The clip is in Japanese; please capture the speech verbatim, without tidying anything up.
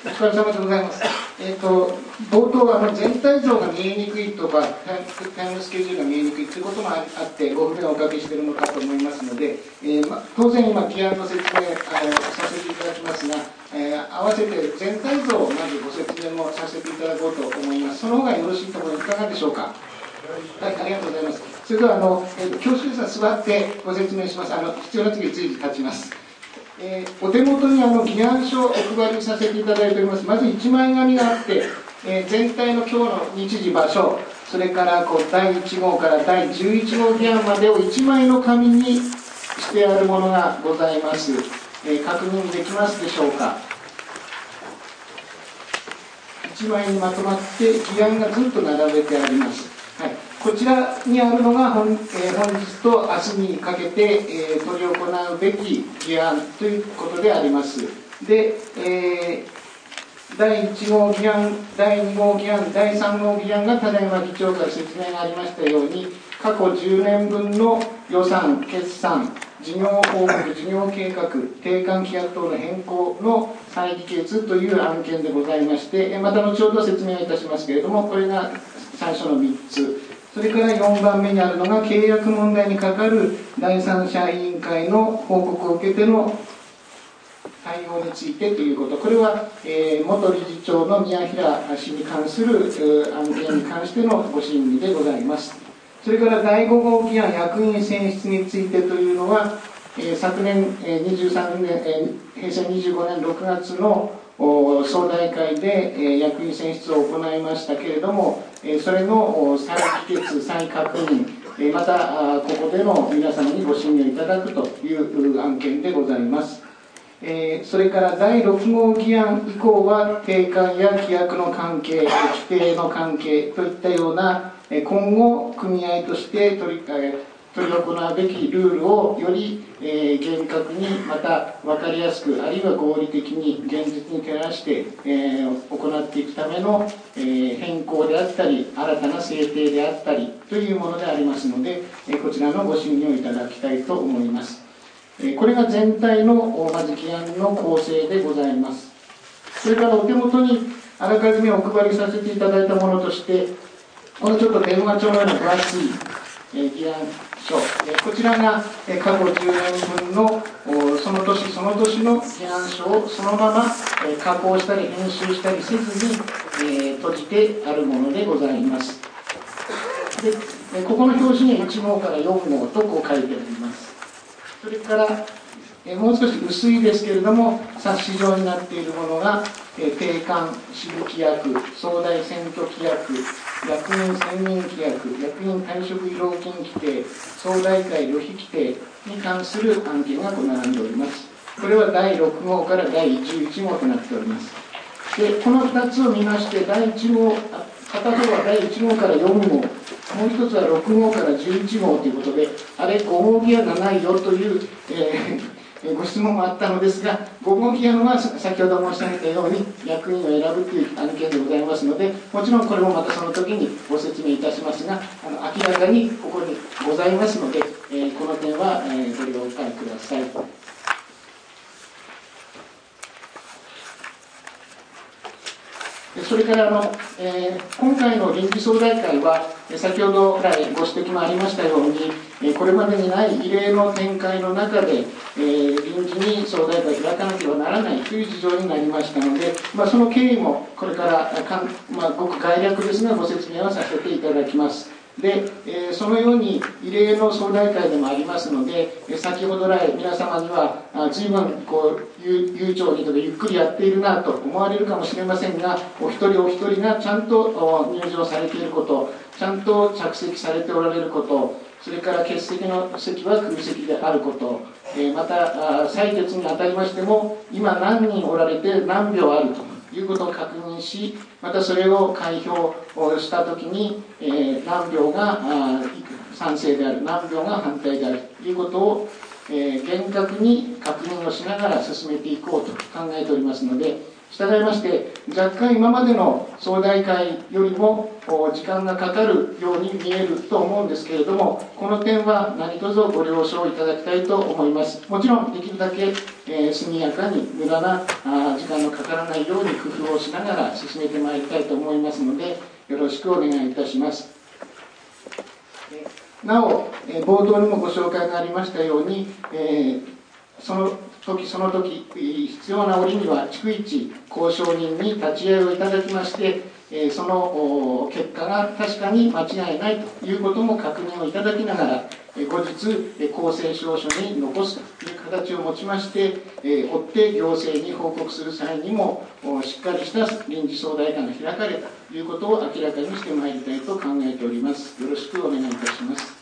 お疲れ様でございます。えー、と冒頭あの全体像が見えにくいとかタイムスケジュールが見えにくいということもあってご不便をおかけしているのかと思いますので、えーま、当然今議案の説明あのさせていただきますが、えー、合わせて全体像をまずご説明もさせていただこうと思います。その方がよろしいと思います。いかがでしょうか。はい、ありがとうございます。それではあの、えー、と教習者座ってご説明します。あの必要な時に随時立ちます。えー、お手元にあの議案書をお配りさせていただいております。まずいちまい紙があって、えー、全体の今日の日時場所、それからこうだいいち号からだいじゅういち号議案までをいちまいの紙にしてあるものがございます。えー、確認できますでしょうか。いちまいにまとまって議案がずっと並べてあります。はい、こちらにあるのが 本,、えー、本日と明日にかけて、えー、執り行うべき議案ということであります。で、えー、だいいち号議案、だいに号議案、だいさん号議案がただいま議長から説明がありましたように、過去じゅうねんぶんの予算、決算、事業報告、事業計画、定款規約等の変更の再議決という案件でございまして、また後ほど説明いたしますけれども、これが最初のみっつ。それからよんばんめにあるのが契約問題にかかる第三者委員会の報告を受けての対応についてということ。これは、えー、元理事長の宮平氏に関する案件に関してのご審議でございます。それからだいご号議案役員選出についてというのは、えー、昨年、えー、にじゅうさんねん、えー、平成にじゅうごねんろくがつの総大会で、えー、役員選出を行いましたけれども、えー、それの再議決、再確認、えー、またここでの皆様にご審議いただくという案件でございます。えー、それからだいろく号議案以降は定款や規約の関係、規定の関係といったような今後組合として取り取り行うべきルールをより、えー、厳格にまた分かりやすくあるいは合理的に現実に照らして、えー、行っていくための、えー、変更であったり新たな制定であったりというものでありますので、えー、こちらのご審議をいただきたいと思います。これが全体のまず議案の構成でございます。それからお手元にあらかじめお配りさせていただいたものとして、このちょっと電話帳のような分厚い議案書、こちらが過去じゅうねんぶんのその年その年の議案書をそのまま加工したり編集したりせずに閉じてあるものでございます。で、ここの表紙にはいち号からよん号とこう書いてあります。それから、えー、もう少し薄いですけれども、冊子状になっているものが、えー、定款、支部規約、総代選挙規約、役員選任規約、役員退職慰労金規定、総代会旅費規定に関する案件がこう並んでおります。これはだいろく号からだいじゅういち号となっております。で、このふたつを見まして、だいいち号、片方はだいいち号からよん号、もう一つはろく号からじゅういち号ということで、あれご号議案がないよという、えー、ご質問もあったのですが、ご号議案は先ほど申し上げたように役員を選ぶという案件でございますので、もちろんこれもまたその時にご説明いたしますが、あの明らかにここにございますので、えー、この点は、えー、ご了解ください。それからあの、えー、今回の臨時総代会は、先ほど来ご指摘もありましたように、これまでにない異例の展開の中で、えー、臨時に総代会を開かなければならないという事情になりましたので、まあ、その経緯もこれからかん、まあ、ごく概略ですが、ご説明をさせていただきます。で、えー、そのように異例の総代会でもありますので、先ほど来皆様には随分こう悠長にとかゆっくりやっているなと思われるかもしれませんが、お一人お一人がちゃんと入場されていること、ちゃんと着席されておられること、それから欠席の席は空席であること、えー、また採決にあたりましても今何人おられて何票あるということを確認し、またそれを開票をしたときに、えー、何票が賛成である、何票が反対であるということを、えー、厳格に確認をしながら進めていこうと考えておりますので、 従いまして、若干今までの総代会よりも時間がかかるように見えると思うんですけれども、この点は何卒ご了承いただきたいと思います。もちろん、できるだけ、えー、速やかに無駄なあ時間のかからないように工夫をしながら進めてまいりたいと思いますので、よろしくお願いいたします。なお、えー、冒頭にもご紹介がありましたように、えーその時その時必要な折には逐一交渉人に立ち会いをいただきまして、その結果が確かに間違いないということも確認をいただきながら、後日公正証書に残すという形を持ちまして、追って行政に報告する際にもしっかりした臨時総代会が開かれたということを明らかにしてまいりたいと考えております。よろしくお願いいたします。